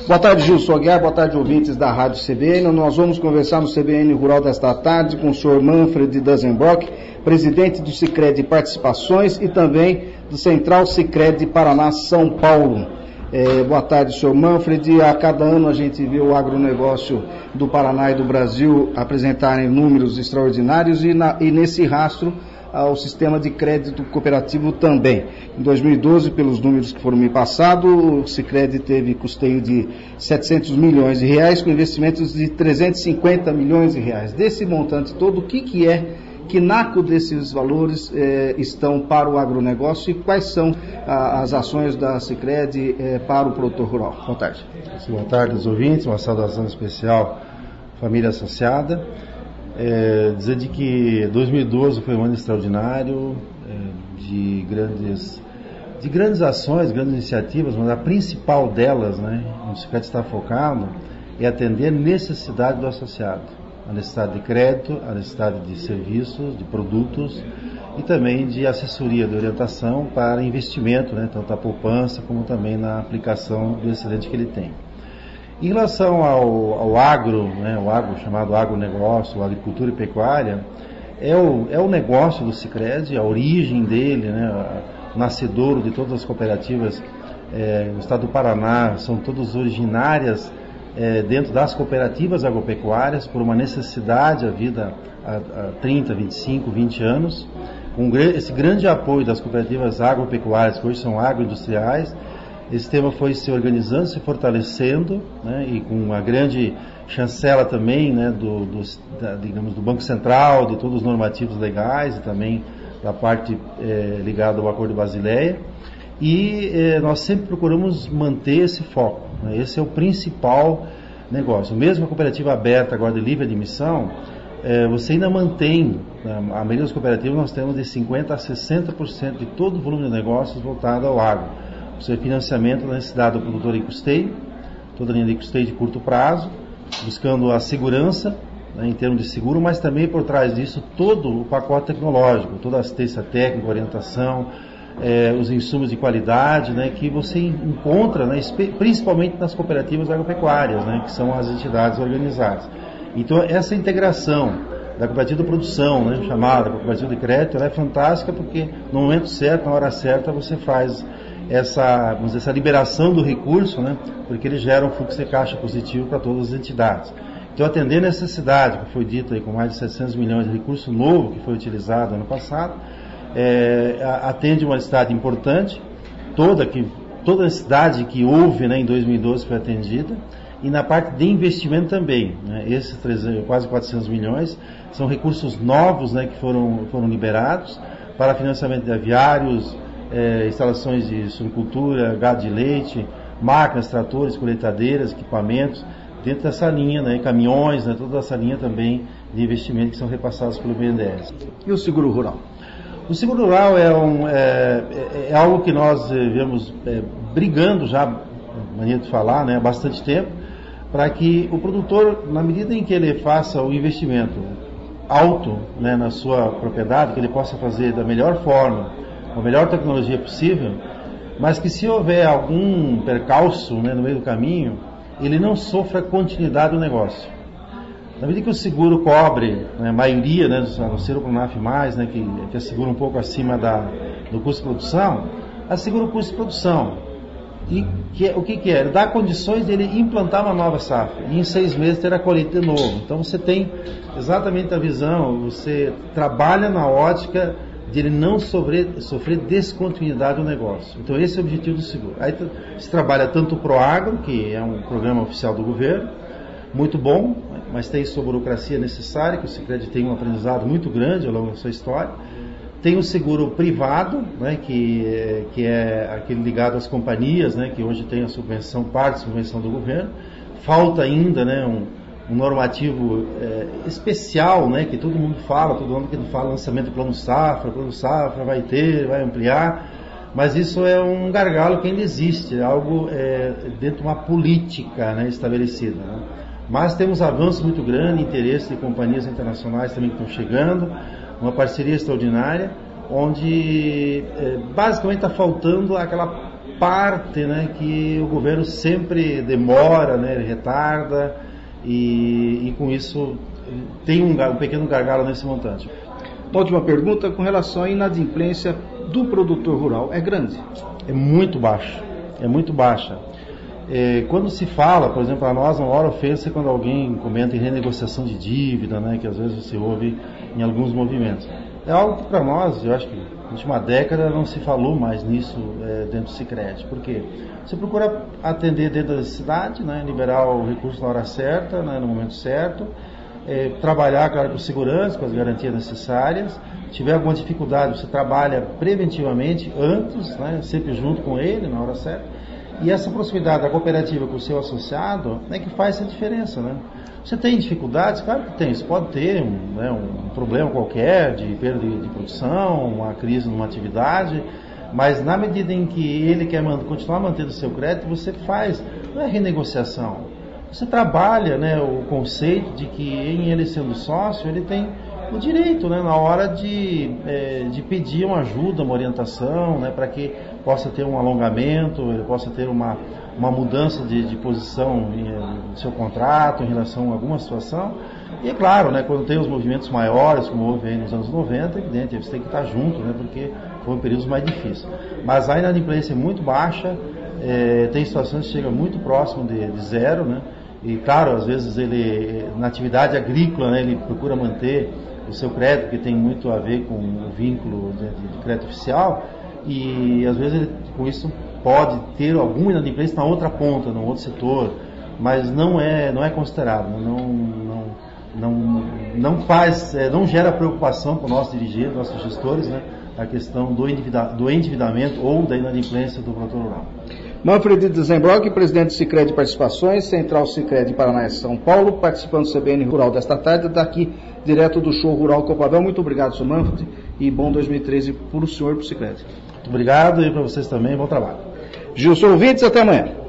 Boa tarde, Gilson Aguiar, boa tarde, ouvintes da Rádio CBN. Nós vamos conversar no CBN Rural desta tarde com o senhor Manfred Dazenbrock, presidente do Sicredi Participações e também do Central Sicredi Paraná São Paulo. Boa tarde, senhor Manfred. A cada ano a gente vê o agronegócio do Paraná e do Brasil apresentarem números extraordinários e nesse rastro ao sistema de crédito cooperativo também. Em 2012, pelos números que foram me passados, o Sicredi teve custeio de 700 milhões de reais com investimentos de 350 milhões de reais. Desse montante todo, o que naco desses valores estão para o agronegócio e quais são as ações da Sicredi para o produtor rural? Boa tarde. Boa tarde aos ouvintes, uma saudação especial à família associada. Dizer de que 2012 foi um ano extraordinário, de grandes ações, grandes iniciativas, mas a principal delas, o Sicredi está focado, é atender a necessidade do associado, a necessidade de crédito, a necessidade de serviços, de produtos e também de assessoria, de orientação para investimento, tanto na poupança como também na aplicação do excedente que ele tem. Em relação ao agro, o agro chamado agronegócio, agricultura e pecuária, é o negócio do Sicredi, a origem dele, o nascedouro de todas as cooperativas no estado do Paraná, são todas originárias dentro das cooperativas agropecuárias, por uma necessidade havida há 30, 25, 20 anos, com esse grande apoio das cooperativas agropecuárias, que hoje são agroindustriais. Esse tema foi se organizando, se fortalecendo, e com uma grande chancela também, do Banco Central, de todos os normativos legais e também da parte ligada ao Acordo de Basileia. E nós sempre procuramos manter esse foco. Esse é o principal negócio. Mesmo a cooperativa aberta agora de livre admissão, você ainda mantém, a maioria das cooperativas nós temos de 50% a 60% de todo o volume de negócios voltado ao agro. O seu financiamento da necessidade do produtor em custeio, toda a linha de custeio de curto prazo, buscando a segurança, em termos de seguro, mas também por trás disso todo o pacote tecnológico, toda a assistência técnica, orientação, os insumos de qualidade, que você encontra, principalmente nas cooperativas agropecuárias, que são as entidades organizadas. Então essa integração da cooperativa de produção, chamada cooperativa de crédito, ela é fantástica porque no momento certo, na hora certa, você faz essa liberação do recurso, porque ele gera um fluxo de caixa positivo para todas as entidades. Então, atender a necessidade, que foi dito aí, com mais de 700 milhões de recurso novo que foi utilizado ano passado, atende uma necessidade importante, toda a necessidade que houve em 2012 foi atendida, e na parte de investimento também, esses quase 400 milhões são recursos novos que foram liberados para financiamento de aviários, instalações de suinocultura, gado de leite, máquinas, tratores, colheitadeiras, equipamentos, dentro dessa linha, caminhões, toda essa linha também de investimento que são repassados pelo BNDES. E o seguro rural? O seguro rural é algo que nós vemos brigando já, maneira de falar, há bastante tempo, para que o produtor, na medida em que ele faça o investimento alto na sua propriedade, que ele possa fazer da melhor forma, com a melhor tecnologia possível, mas que se houver algum percalço no meio do caminho, ele não sofra continuidade do negócio. Na medida que o seguro cobre, a maioria, a não ser o Pronaf+, que assegura um pouco acima do custo de produção, assegura o custo de produção. E o que é? Ele dá condições de ele implantar uma nova safra e em 6 meses ter a colheita de novo. Então você tem exatamente a visão, você trabalha na ótica de ele não sofrer descontinuidade do negócio. Então esse é o objetivo do seguro. Aí se trabalha tanto o ProAgro, que é um programa oficial do governo, muito bom, mas tem sua burocracia necessária, que o Sicredi tem um aprendizado muito grande ao longo da sua história. Tem o seguro privado, que é aquele ligado às companhias, que hoje tem a subvenção, parte da subvenção do governo. Falta ainda um normativo especial, que todo mundo fala, todo mundo que fala lançamento do Plano Safra vai ampliar, mas isso é um gargalo que ainda existe, é algo dentro de uma política estabelecida. Mas temos avanços muito grandes, interesse de companhias internacionais também que estão chegando, uma parceria extraordinária, onde basicamente está faltando aquela parte, né, que o governo sempre demora, né, retarda, e com isso tem um pequeno gargalo nesse montante. Uma última pergunta com relação à inadimplência do produtor rural. É grande? É muito baixa. É muito baixa. Quando se fala, por exemplo, a nós, uma hora ofensa quando alguém comenta em renegociação de dívida, né, que às vezes se ouve em alguns movimentos. É algo que para nós, eu acho que na última década não se falou mais nisso dentro do Sicredi. Por quê? Você procura atender dentro da necessidade, né, liberar o recurso na hora certa, né, no momento certo, trabalhar, claro, com segurança, com as garantias necessárias. Se tiver alguma dificuldade, você trabalha preventivamente antes, né, sempre junto com ele, na hora certa. E essa proximidade da cooperativa com o seu associado é que faz essa diferença, né? Você tem dificuldades? Claro que tem. Você pode ter um problema qualquer de perda de produção, uma crise numa atividade, mas na medida em que ele quer continuar mantendo o seu crédito, você faz, não é renegociação. Você trabalha, né, o conceito de que em ele sendo sócio, ele tem o direito, né, na hora de pedir uma ajuda, uma orientação, né, para que possa ter um alongamento, ele possa ter uma mudança de posição no seu contrato em relação a alguma situação. E é claro, né, quando tem os movimentos maiores, como houve aí nos anos 90, é evidente, você tem que estar junto, né, porque foram períodos mais difíceis. Mas a inadimplência é muito baixa, tem situações que chegam muito próximo de zero, né, e claro, às vezes ele, na atividade agrícola, né, ele procura manter o seu crédito, que tem muito a ver com o vínculo de crédito oficial, e às vezes ele, com isso, pode ter alguma inadimplência na outra ponta, no outro setor, mas não é considerado, não gera preocupação para o nosso dirigente, nossos gestores, né, a questão do endividamento ou da inadimplência do produtor rural. Manfred Dasenbrock, presidente do Sicredi Participações, Central Sicredi Paraná e São Paulo, participando do CBN Rural desta tarde, daqui direto do show Rural Copavel. Muito obrigado, senhor Manfred, e bom 2013 para o senhor e para o Sicredi. Muito obrigado e para vocês também, bom trabalho. Gilson ouvintes, até amanhã.